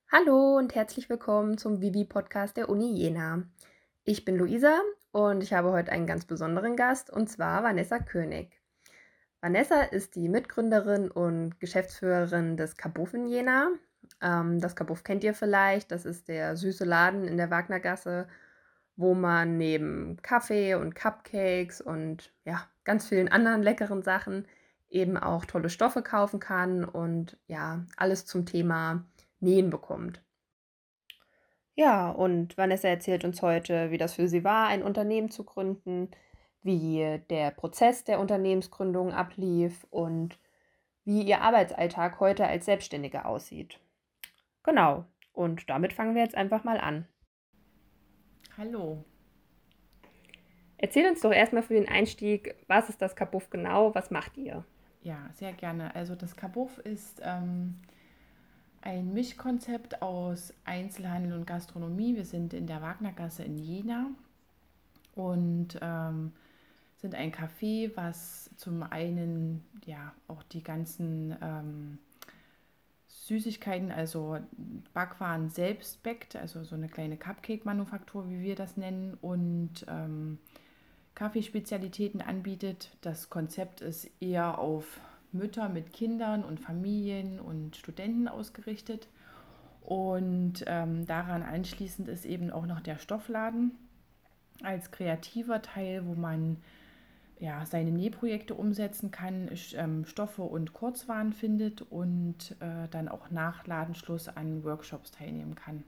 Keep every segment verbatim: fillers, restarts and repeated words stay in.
Hallo und herzlich willkommen zum Vivi-Podcast der Uni Jena. Ich bin Luisa und ich habe heute einen ganz besonderen Gast, und zwar Vanessa König. Vanessa ist die Mitgründerin und Geschäftsführerin des Kabuff in Jena. Ähm, das Kabuff kennt ihr vielleicht, das ist der süße Laden in der Wagnergasse, wo man neben Kaffee und Cupcakes und ja, ganz vielen anderen leckeren Sachen eben auch tolle Stoffe kaufen kann und ja, alles zum Thema Nähen bekommt. Ja, und Vanessa erzählt uns heute, wie das für sie war, ein Unternehmen zu gründen, wie der Prozess der Unternehmensgründung ablief und wie ihr Arbeitsalltag heute als Selbstständige aussieht. Genau. Und damit fangen wir jetzt einfach mal an. Hallo. Erzähl uns doch erstmal für den Einstieg, was ist das Kabuff genau, was macht ihr? Ja, sehr gerne. Also das Kabuff ist ähm, ein Mischkonzept aus Einzelhandel und Gastronomie. Wir sind in der Wagnergasse in Jena und ähm, sind ein Café, was zum einen ja auch die ganzen ähm, Süßigkeiten, also Backwaren selbst backt, also so eine kleine Cupcake-Manufaktur, wie wir das nennen, und ähm, Kaffeespezialitäten anbietet. Das Konzept ist eher auf Mütter mit Kindern und Familien und Studenten ausgerichtet. Und ähm, daran anschließend ist eben auch noch der Stoffladen als kreativer Teil, wo man ja, seine Nähprojekte umsetzen kann, ähm, Stoffe und Kurzwaren findet und äh, dann auch nach Ladenschluss an Workshops teilnehmen kann.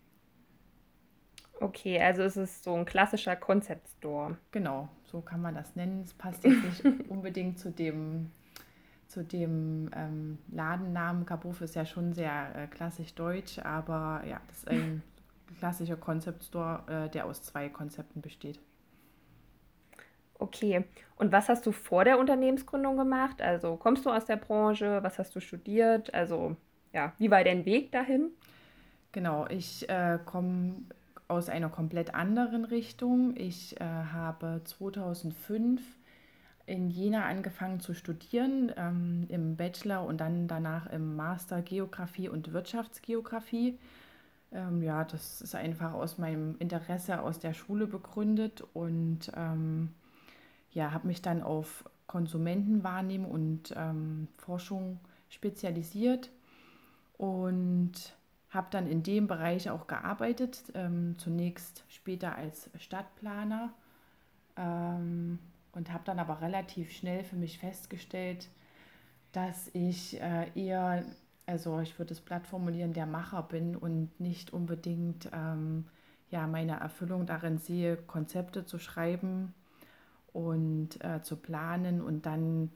Okay, also es ist so ein klassischer Concept Store. Genau, so kann man das nennen. Es passt jetzt nicht unbedingt zu dem zu dem ähm, Ladennamen. Kabuff ist ja schon sehr äh, klassisch deutsch, aber ja, das ist ein klassischer Concept Store, äh, der aus zwei Konzepten besteht. Okay. Und was hast du vor der Unternehmensgründung gemacht? Also kommst du aus der Branche? Was hast du studiert? Also ja, wie war dein Weg dahin? Genau, ich äh, komme aus einer komplett anderen Richtung. Ich äh, habe zweitausendfünf in Jena angefangen zu studieren, ähm, im Bachelor und dann danach im Master Geografie und Wirtschaftsgeografie. Ähm, ja, das ist einfach aus meinem Interesse aus der Schule begründet und ähm, ja, habe mich dann auf Konsumentenwahrnehmung und ähm, Forschung spezialisiert und habe dann in dem Bereich auch gearbeitet, ähm, zunächst später als Stadtplaner ähm, und habe dann aber relativ schnell für mich festgestellt, dass ich äh, eher, also ich würde das Blatt formulieren, der Macher bin und nicht unbedingt ähm, ja, meine Erfüllung darin sehe, Konzepte zu schreiben und äh, zu planen und dann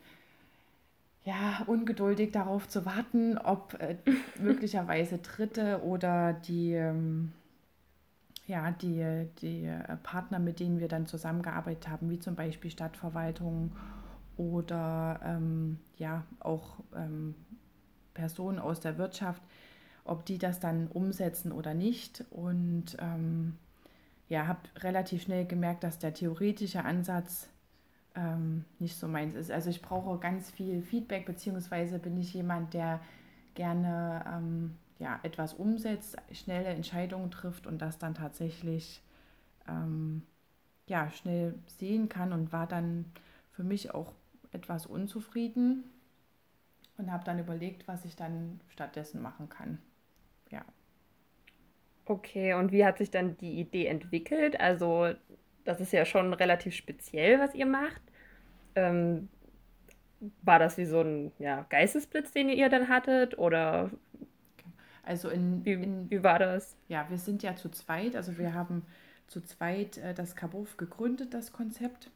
ja, ungeduldig darauf zu warten, ob äh, möglicherweise Dritte oder die, ähm, ja, die, die äh, Partner, mit denen wir dann zusammengearbeitet haben, wie zum Beispiel Stadtverwaltung oder ähm, ja, auch ähm, Personen aus der Wirtschaft, ob die das dann umsetzen oder nicht. Und ähm, ja, habe relativ schnell gemerkt, dass der theoretische Ansatz ähm, nicht so meins ist. Also ich brauche ganz viel Feedback, beziehungsweise bin ich jemand, der gerne ähm, ja, etwas umsetzt, schnelle Entscheidungen trifft und das dann tatsächlich ähm, ja, schnell sehen kann und war dann für mich auch etwas unzufrieden und habe dann überlegt, was ich dann stattdessen machen kann. Ja. Okay, und wie hat sich dann die Idee entwickelt? Also, das ist ja schon relativ speziell, was ihr macht. Ähm, War das wie so ein, ja, Geistesblitz, den ihr dann hattet? Oder Also in, wie, in, wie war das? ja, wir sind ja zu zweit, also wir haben zu zweit äh, das Kabuff gegründet, das Konzept.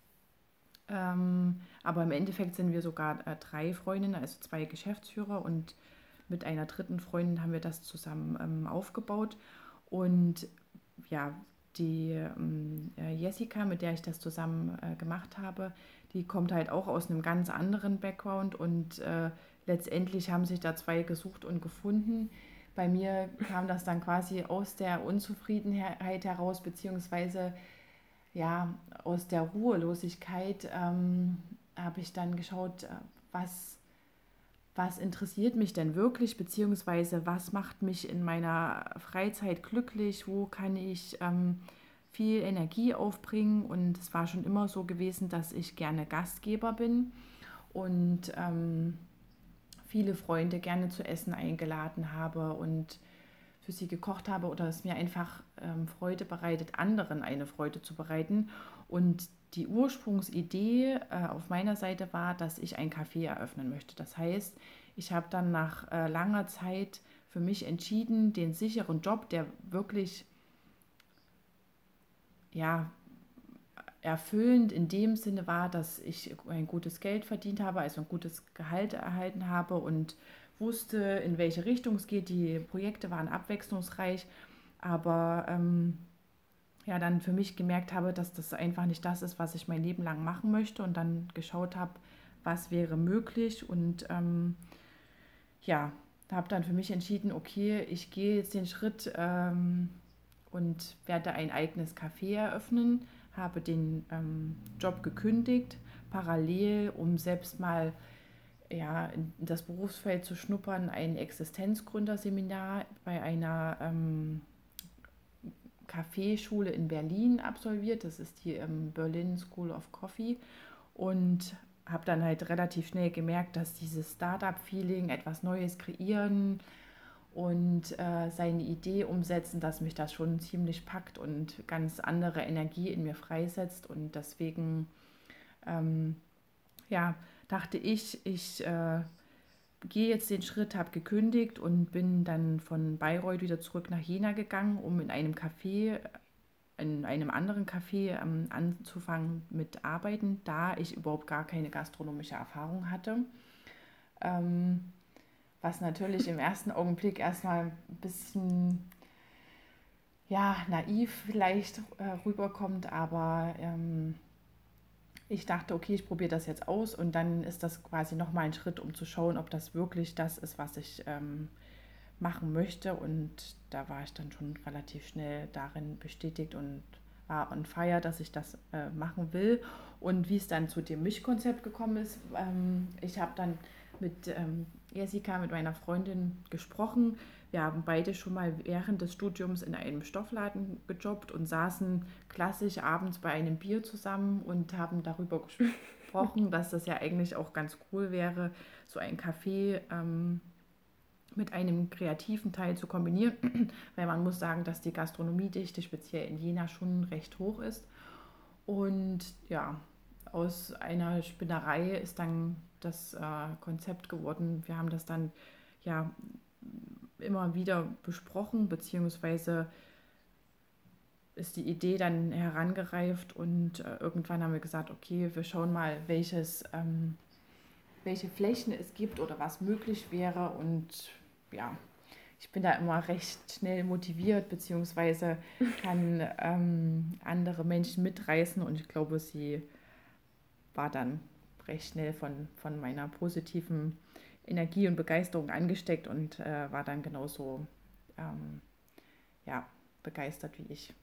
Ähm, aber im Endeffekt sind wir sogar äh, drei Freundinnen, also zwei Geschäftsführer und mit einer dritten Freundin haben wir das zusammen ähm, aufgebaut. Und ja, die ähm, äh, Jessica, mit der ich das zusammen äh, gemacht habe, die kommt halt auch aus einem ganz anderen Background und äh, letztendlich haben sich da zwei gesucht und gefunden. Bei mir kam das dann quasi aus der Unzufriedenheit heraus, beziehungsweise ja, aus der Ruhelosigkeit ähm, habe ich dann geschaut, äh, was, was interessiert mich denn wirklich, beziehungsweise was macht mich in meiner Freizeit glücklich, wo kann ich ähm, viel Energie aufbringen. Und es war schon immer so gewesen, dass ich gerne Gastgeber bin und ähm, viele Freunde gerne zu essen eingeladen habe und für sie gekocht habe oder es mir einfach ähm, Freude bereitet, anderen eine Freude zu bereiten. Und die Ursprungsidee äh, auf meiner Seite war, dass ich ein Café eröffnen möchte. Das heißt, ich habe dann nach äh, langer Zeit für mich entschieden, den sicheren Job, der wirklich ja, erfüllend in dem Sinne war, dass ich ein gutes Geld verdient habe, also ein gutes Gehalt erhalten habe und wusste, in welche Richtung es geht. Die Projekte waren abwechslungsreich, aber ähm, ja, dann für mich gemerkt habe, dass das einfach nicht das ist, was ich mein Leben lang machen möchte und dann geschaut habe, was wäre möglich und ähm, ja, habe dann für mich entschieden, okay, ich gehe jetzt den Schritt ähm, und werde ein eigenes Café eröffnen, habe den ähm, Job gekündigt, parallel, um selbst mal ja, in das Berufsfeld zu schnuppern, ein Existenzgründerseminar bei einer ähm, Kaffeeschule in Berlin absolviert. Das ist die ähm, Berlin School of Coffee. Und habe dann halt relativ schnell gemerkt, dass dieses Startup-Feeling, etwas Neues kreieren und äh, seine Idee umsetzen, dass mich das schon ziemlich packt und ganz andere Energie in mir freisetzt. Und deswegen ähm, ja, dachte ich, ich äh, gehe jetzt den Schritt, habe gekündigt und bin dann von Bayreuth wieder zurück nach Jena gegangen, um in einem Café, in einem anderen Café ähm, anzufangen mit Arbeiten, da ich überhaupt gar keine gastronomische Erfahrung hatte. Ähm, was natürlich im ersten Augenblick erstmal ein bisschen ja, naiv vielleicht äh, rüberkommt, aber ähm, ich dachte, okay, ich probiere das jetzt aus und dann ist das quasi nochmal ein Schritt, um zu schauen, ob das wirklich das ist, was ich ähm, machen möchte. Und da war ich dann schon relativ schnell darin bestätigt und war on fire, dass ich das äh, machen will. Und wie es dann zu dem Mischkonzept gekommen ist, ähm, ich habe dann mit ähm, Jessica, mit meiner Freundin gesprochen. Wir haben beide schon mal während des Studiums in einem Stoffladen gejobbt und saßen klassisch abends bei einem Bier zusammen und haben darüber gesprochen, dass das ja eigentlich auch ganz cool wäre, so ein Café ähm, mit einem kreativen Teil zu kombinieren, weil man muss sagen, dass die Gastronomiedichte speziell in Jena schon recht hoch ist. Und ja, aus einer Spinnerei ist dann das äh, Konzept geworden. Wir haben das dann ja immer wieder besprochen, beziehungsweise ist die Idee dann herangereift und äh, irgendwann haben wir gesagt, okay, wir schauen mal, welches, ähm, welche Flächen es gibt oder was möglich wäre und ja, ich bin da immer recht schnell motiviert, beziehungsweise kann ähm, andere Menschen mitreißen und ich glaube, sie war dann recht schnell von, von meiner positiven Energie und Begeisterung angesteckt und äh, war dann genauso ähm, ja, begeistert wie ich.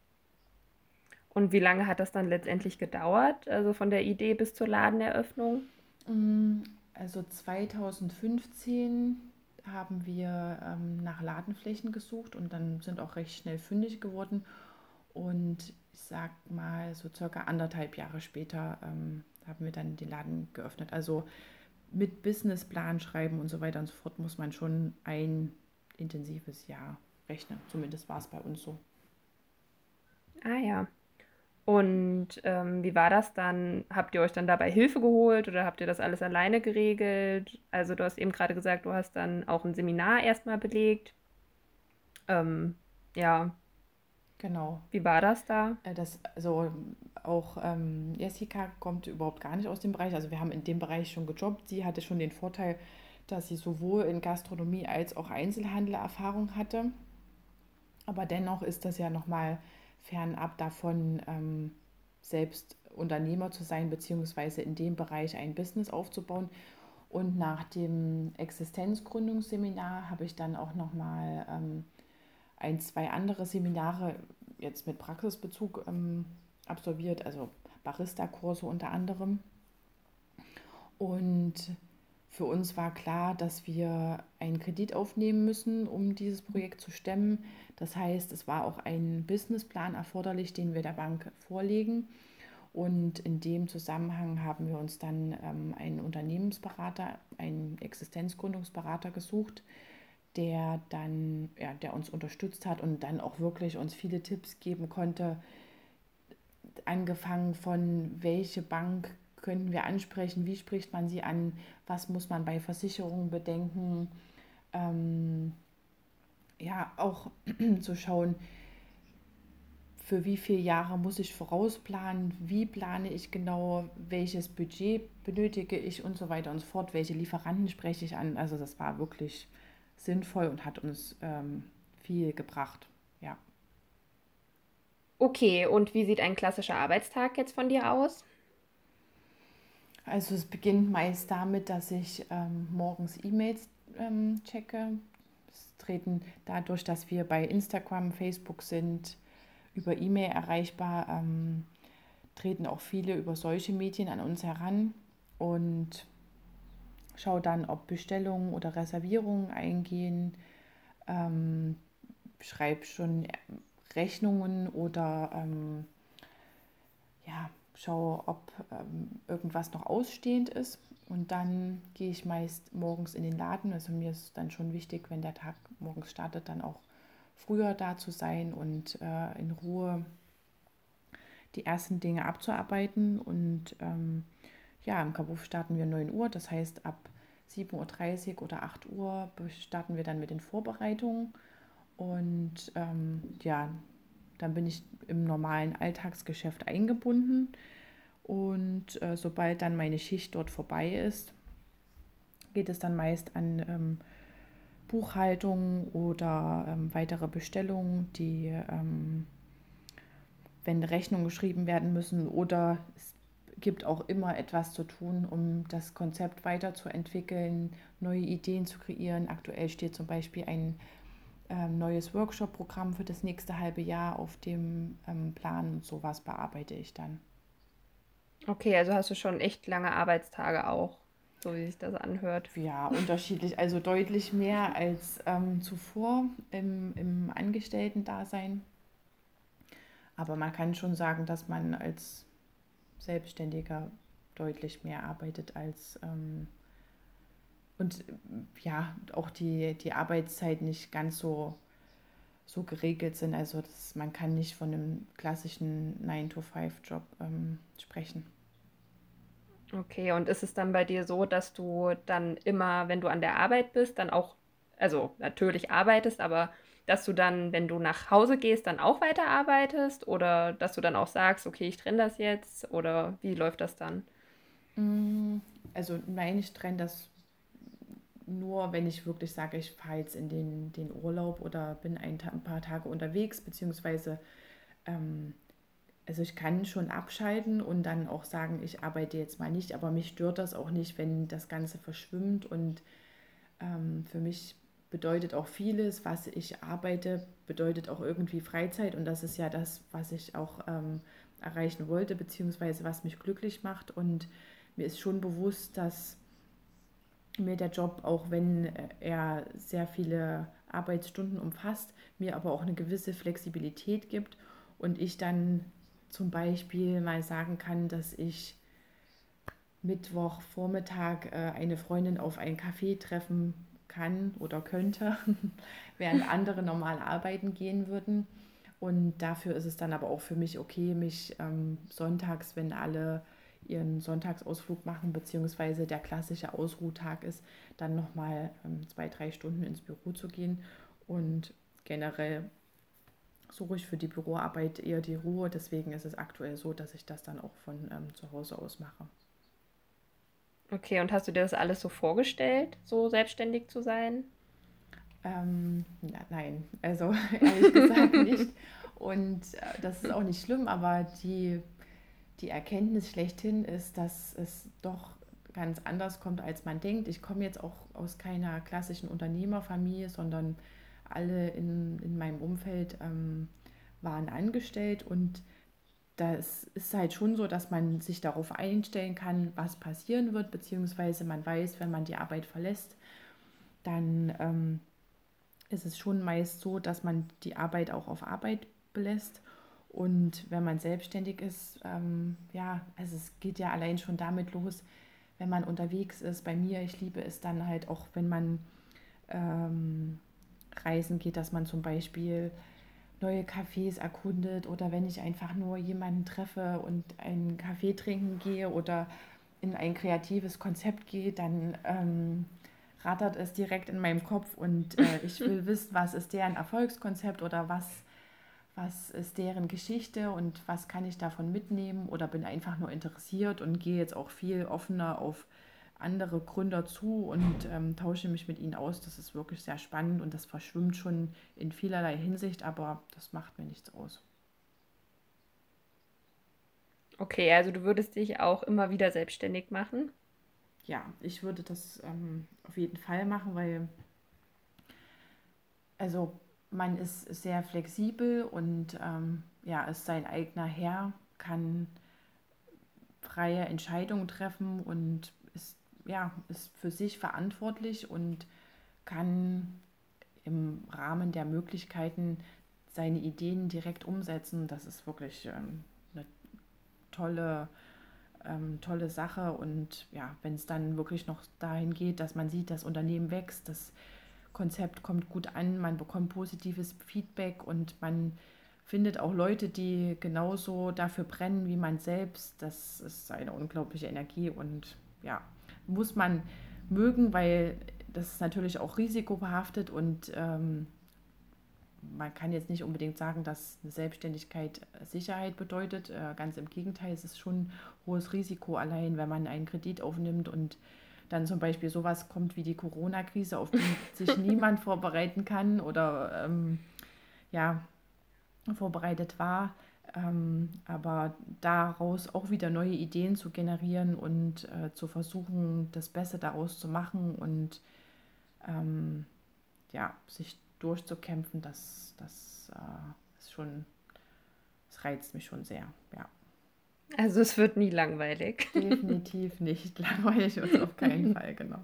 Und wie lange hat das dann letztendlich gedauert, also von der Idee bis zur Ladeneröffnung? Also zwanzig fünfzehn haben wir ähm, nach Ladenflächen gesucht und dann sind auch recht schnell fündig geworden. Und ich sag mal, so circa anderthalb Jahre später ähm, haben wir dann den Laden geöffnet. Also mit Businessplan schreiben und so weiter und so fort muss man schon ein intensives Jahr rechnen. Zumindest war es bei uns so. Ah ja. Und ähm, wie war das dann? Habt ihr euch dann dabei Hilfe geholt oder habt ihr das alles alleine geregelt? Also du hast eben gerade gesagt, du hast dann auch ein Seminar erstmal belegt. Ähm, ja, Genau. wie war das da? Äh, Das, also auch ähm, Jessica kommt überhaupt gar nicht aus dem Bereich. Also wir haben in dem Bereich schon gejobbt. Sie hatte schon den Vorteil, dass sie sowohl in Gastronomie als auch Einzelhandel Erfahrung hatte. Aber dennoch ist das ja nochmal fernab davon, ähm, selbst Unternehmer zu sein, beziehungsweise in dem Bereich ein Business aufzubauen. Und nach dem Existenzgründungsseminar habe ich dann auch nochmal ähm, ein, zwei andere Seminare jetzt mit Praxisbezug ähm, absolviert, also Barista-Kurse unter anderem. Und für uns war klar, dass wir einen Kredit aufnehmen müssen, um dieses Projekt zu stemmen. Das heißt, es war auch ein Businessplan erforderlich, den wir der Bank vorlegen. Und in dem Zusammenhang haben wir uns dann ähm, einen Unternehmensberater, einen Existenzgründungsberater gesucht, der dann, ja, der uns unterstützt hat und dann auch wirklich uns viele Tipps geben konnte, angefangen von welche Bank könnten wir ansprechen, wie spricht man sie an, was muss man bei Versicherungen bedenken, ähm, ja, auch zu schauen, für wie viele Jahre muss ich vorausplanen, wie plane ich genau, welches Budget benötige ich und so weiter und so fort, welche Lieferanten spreche ich an. Also das war wirklich sinnvoll und hat uns ähm, viel gebracht. Ja. Okay, und wie sieht ein klassischer Arbeitstag jetzt von dir aus? Also es beginnt meist damit, dass ich ähm, morgens E-Mails ähm, checke. Es treten dadurch, dass wir bei Instagram, Facebook sind, über E-Mail erreichbar, ähm, treten auch viele über solche Medien an uns heran und schaue dann, ob Bestellungen oder Reservierungen eingehen, ähm, schreibe schon Rechnungen oder ähm, ja, schaue, ob ähm, irgendwas noch ausstehend ist. Und dann gehe ich meist morgens in den Laden. Also mir ist dann schon wichtig, wenn der Tag morgens startet, dann auch früher da zu sein und äh, in Ruhe die ersten Dinge abzuarbeiten. Und ähm, ja, im Kabuff starten wir neun Uhr, das heißt ab sieben Uhr dreißig oder acht Uhr starten wir dann mit den Vorbereitungen. Und ähm, ja, dann bin ich im normalen Alltagsgeschäft eingebunden. Und äh, sobald dann meine Schicht dort vorbei ist, geht es dann meist an ähm, Buchhaltung oder ähm, weitere Bestellungen, die, ähm, wenn Rechnungen geschrieben werden müssen, oder es gibt auch immer etwas zu tun, um das Konzept weiterzuentwickeln, neue Ideen zu kreieren. Aktuell steht zum Beispiel ein ähm, neues Workshop-Programm für das nächste halbe Jahr auf dem ähm, Plan, und sowas bearbeite ich dann. Okay, also hast du schon echt lange Arbeitstage auch, so wie sich das anhört. Ja, unterschiedlich, also deutlich mehr als ähm, zuvor im, im Angestellten-Dasein. Aber man kann schon sagen, dass man als Selbstständiger deutlich mehr arbeitet als ähm, und ja, auch die, die Arbeitszeit nicht ganz so, so geregelt sind. Also das, man kann nicht von einem klassischen nine to five Job ähm, sprechen. Okay, und ist es dann bei dir so, dass du dann immer, wenn du an der Arbeit bist, dann auch, also natürlich arbeitest, aber dass du dann, wenn du nach Hause gehst, dann auch weiterarbeitest oder dass du dann auch sagst, okay, ich trenne das jetzt oder wie läuft das dann? Also nein, ich trenne das nur, wenn ich wirklich sage, ich fahre jetzt in den, den Urlaub oder bin ein, ein paar Tage unterwegs, beziehungsweise ähm, also ich kann schon abschalten und dann auch sagen, ich arbeite jetzt mal nicht, aber mich stört das auch nicht, wenn das Ganze verschwimmt. Und ähm, für mich bedeutet auch vieles, was ich arbeite, bedeutet auch irgendwie Freizeit, und das ist ja das, was ich auch ähm, erreichen wollte, beziehungsweise was mich glücklich macht. Und mir ist schon bewusst, dass mir der Job, auch wenn er sehr viele Arbeitsstunden umfasst, mir aber auch eine gewisse Flexibilität gibt und ich dann zum Beispiel mal sagen kann, dass ich Mittwochvormittag äh, eine Freundin auf einen Kaffee treffen kann oder könnte, während andere normal arbeiten gehen würden. Und dafür ist es dann aber auch für mich okay, mich ähm, sonntags, wenn alle ihren Sonntagsausflug machen, beziehungsweise der klassische Ausruhtag ist, dann nochmal ähm, zwei, drei Stunden ins Büro zu gehen. Und generell suche ich für die Büroarbeit eher die Ruhe. Deswegen ist es aktuell so, dass ich das dann auch von ähm, zu Hause aus mache. Okay, und hast du dir das alles so vorgestellt, so selbstständig zu sein? Ähm, ja, nein, also ehrlich gesagt nicht. Und äh, das ist auch nicht schlimm, aber die, die Erkenntnis schlechthin ist, dass es doch ganz anders kommt, als man denkt. Ich komme jetzt auch aus keiner klassischen Unternehmerfamilie, sondern alle in, in meinem Umfeld ähm, waren angestellt, und das ist halt schon so, dass man sich darauf einstellen kann, was passieren wird, beziehungsweise man weiß, wenn man die Arbeit verlässt, dann ähm, ist es schon meist so, dass man die Arbeit auch auf Arbeit belässt. Und wenn man selbstständig ist, ähm, ja, also es geht ja allein schon damit los, wenn man unterwegs ist. Bei mir, ich liebe es dann halt auch, wenn man ähm, reisen geht, dass man zum Beispiel neue Cafés erkundet oder wenn ich einfach nur jemanden treffe und einen Kaffee trinken gehe oder in ein kreatives Konzept gehe, dann ähm, rattert es direkt in meinem Kopf und äh, ich will wissen, was ist deren Erfolgskonzept oder was, was ist deren Geschichte und was kann ich davon mitnehmen oder bin einfach nur interessiert und gehe jetzt auch viel offener auf andere Gründer zu und ähm, tausche mich mit ihnen aus. Das ist wirklich sehr spannend und das verschwimmt schon in vielerlei Hinsicht, aber das macht mir nichts aus. Okay, also du würdest dich auch immer wieder selbstständig machen? Ja, ich würde das ähm, auf jeden Fall machen, weil also man ist sehr flexibel und ähm, ja, ist sein eigener Herr, kann freie Entscheidungen treffen und ist, ja, ist für sich verantwortlich und kann im Rahmen der Möglichkeiten seine Ideen direkt umsetzen. Das ist wirklich ähm, eine tolle, ähm, tolle Sache. Und ja, wenn es dann wirklich noch dahin geht, dass man sieht, das Unternehmen wächst, das Konzept kommt gut an, man bekommt positives Feedback und man findet auch Leute, die genauso dafür brennen wie man selbst. Das ist eine unglaubliche Energie und ja, muss man mögen, weil das ist natürlich auch risikobehaftet und ähm, man kann jetzt nicht unbedingt sagen, dass eine Selbstständigkeit Sicherheit bedeutet. Äh, ganz im Gegenteil, es ist schon hohes Risiko allein, wenn man einen Kredit aufnimmt und dann zum Beispiel sowas kommt wie die Corona-Krise, auf die sich niemand vorbereiten kann oder ähm, ja, vorbereitet war. Ähm, aber daraus auch wieder neue Ideen zu generieren und äh, zu versuchen, das Beste daraus zu machen und ähm, ja, sich durchzukämpfen, das, das äh, ist schon, das reizt mich schon sehr. Ja, Also es wird nie langweilig. definitiv nicht langweilig wird es auf keinen Fall, genau.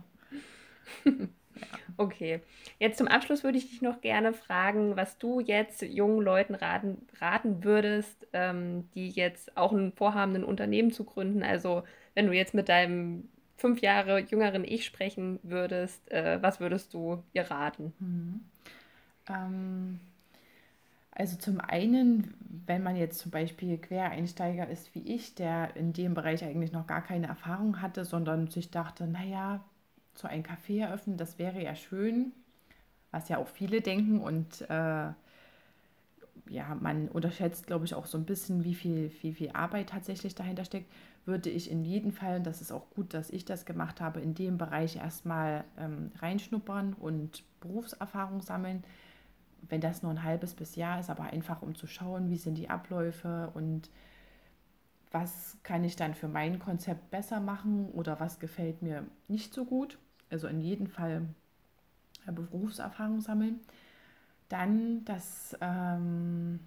Ja. Okay, jetzt zum Abschluss würde ich dich noch gerne fragen, was du jetzt jungen Leuten raten, raten würdest, ähm, die jetzt auch ein vorhaben, ein Unternehmen zu gründen. Also wenn du jetzt mit deinem fünf Jahre jüngeren Ich sprechen würdest, äh, was würdest du ihr raten? Mhm. Ähm, also zum einen, wenn man jetzt zum Beispiel Quereinsteiger ist wie ich, der in dem Bereich eigentlich noch gar keine Erfahrung hatte, sondern sich dachte, naja, so ein Café eröffnen, das wäre ja schön, was ja auch viele denken und äh, ja, man unterschätzt, glaube ich, auch so ein bisschen, wie viel, wie viel Arbeit tatsächlich dahinter steckt, würde ich in jedem Fall, und das ist auch gut, dass ich das gemacht habe, in dem Bereich erstmal ähm, reinschnuppern und Berufserfahrung sammeln. Wenn das nur ein halbes bis Jahr ist, aber einfach um zu schauen, wie sind die Abläufe und was kann ich dann für mein Konzept besser machen oder was gefällt mir nicht so gut. Also in jedem Fall äh, Berufserfahrung sammeln. Dann das ähm,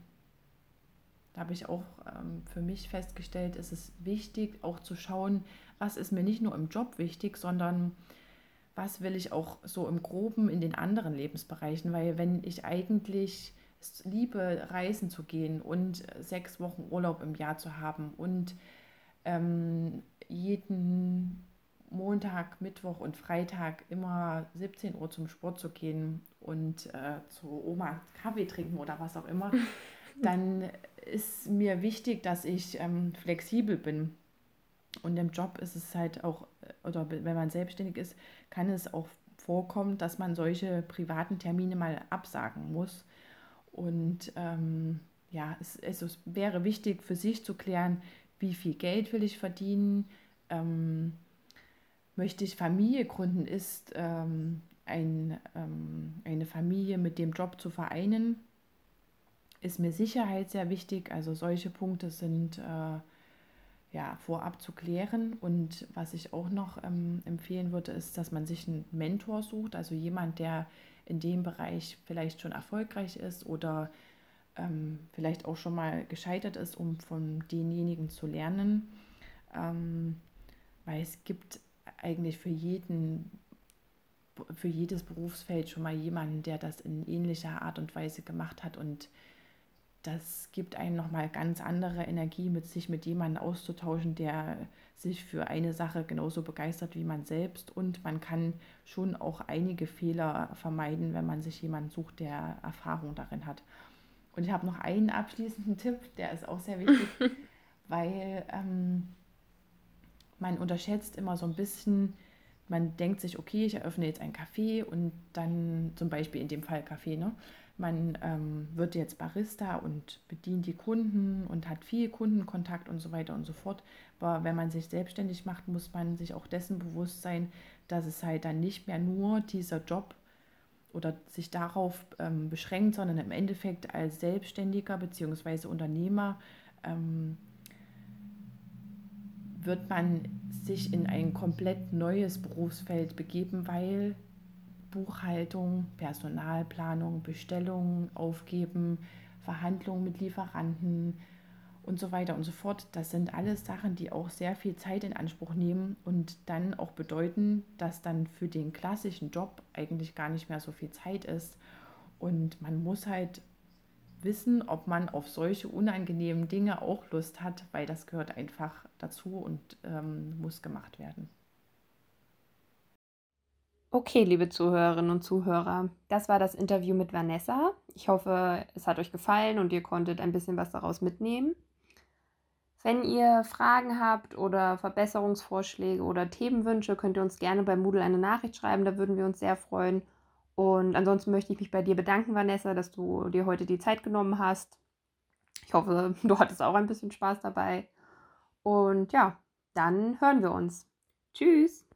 Da habe ich auch ähm, für mich festgestellt, ist es wichtig, auch zu schauen, was ist mir nicht nur im Job wichtig, sondern was will ich auch so im Groben in den anderen Lebensbereichen. Weil wenn ich eigentlich es liebe, reisen zu gehen und sechs Wochen Urlaub im Jahr zu haben und ähm, jeden Montag, Mittwoch und Freitag immer siebzehn Uhr zum Sport zu gehen und äh, zu Oma Kaffee trinken oder was auch immer, dann ist mir wichtig, dass ich ähm, flexibel bin. Und im Job ist es halt auch, oder wenn man selbstständig ist, kann es auch vorkommen, dass man solche privaten Termine mal absagen muss. Und ähm, ja, es, es, es wäre wichtig für sich zu klären, wie viel Geld will ich verdienen, ähm, möchte ich Familie gründen, ist ähm, ein, ähm, eine Familie mit dem Job zu vereinen, ist mir Sicherheit sehr wichtig. Also solche Punkte sind äh, ja vorab zu klären. Und was ich auch noch ähm, empfehlen würde, ist, dass man sich einen Mentor sucht, also jemand, der in dem Bereich vielleicht schon erfolgreich ist oder ähm, vielleicht auch schon mal gescheitert ist, um von denjenigen zu lernen. Ähm, weil es gibt eigentlich für jeden, für jedes Berufsfeld schon mal jemanden, der das in ähnlicher Art und Weise gemacht hat, und das gibt einem nochmal ganz andere Energie, mit sich mit jemandem auszutauschen, der sich für eine Sache genauso begeistert wie man selbst, und man kann schon auch einige Fehler vermeiden, wenn man sich jemanden sucht, der Erfahrung darin hat. Und ich habe noch einen abschließenden Tipp, der ist auch sehr wichtig, weil ähm, man unterschätzt immer so ein bisschen, man denkt sich, okay, ich eröffne jetzt ein Café, und dann zum Beispiel in dem Fall Café, ne? Man ähm, wird jetzt Barista und bedient die Kunden und hat viel Kundenkontakt und so weiter und so fort. Aber wenn man sich selbstständig macht, muss man sich auch dessen bewusst sein, dass es halt dann nicht mehr nur dieser Job oder sich darauf ähm, beschränkt, sondern im Endeffekt als Selbstständiger bzw. Unternehmer ähm, wird man sich in ein komplett neues Berufsfeld begeben, weil Buchhaltung, Personalplanung, Bestellungen aufgeben, Verhandlungen mit Lieferanten und so weiter und so fort, das sind alles Sachen, die auch sehr viel Zeit in Anspruch nehmen und dann auch bedeuten, dass dann für den klassischen Job eigentlich gar nicht mehr so viel Zeit ist. Und man muss halt wissen, ob man auf solche unangenehmen Dinge auch Lust hat, weil das gehört einfach dazu und ähm, muss gemacht werden. Okay, liebe Zuhörerinnen und Zuhörer, das war das Interview mit Vanessa. Ich hoffe, es hat euch gefallen und ihr konntet ein bisschen was daraus mitnehmen. Wenn ihr Fragen habt oder Verbesserungsvorschläge oder Themenwünsche, könnt ihr uns gerne bei Moodle eine Nachricht schreiben, da würden wir uns sehr freuen. Und ansonsten möchte ich mich bei dir bedanken, Vanessa, dass du dir heute die Zeit genommen hast. Ich hoffe, du hattest auch ein bisschen Spaß dabei. Und ja, dann hören wir uns. Tschüss!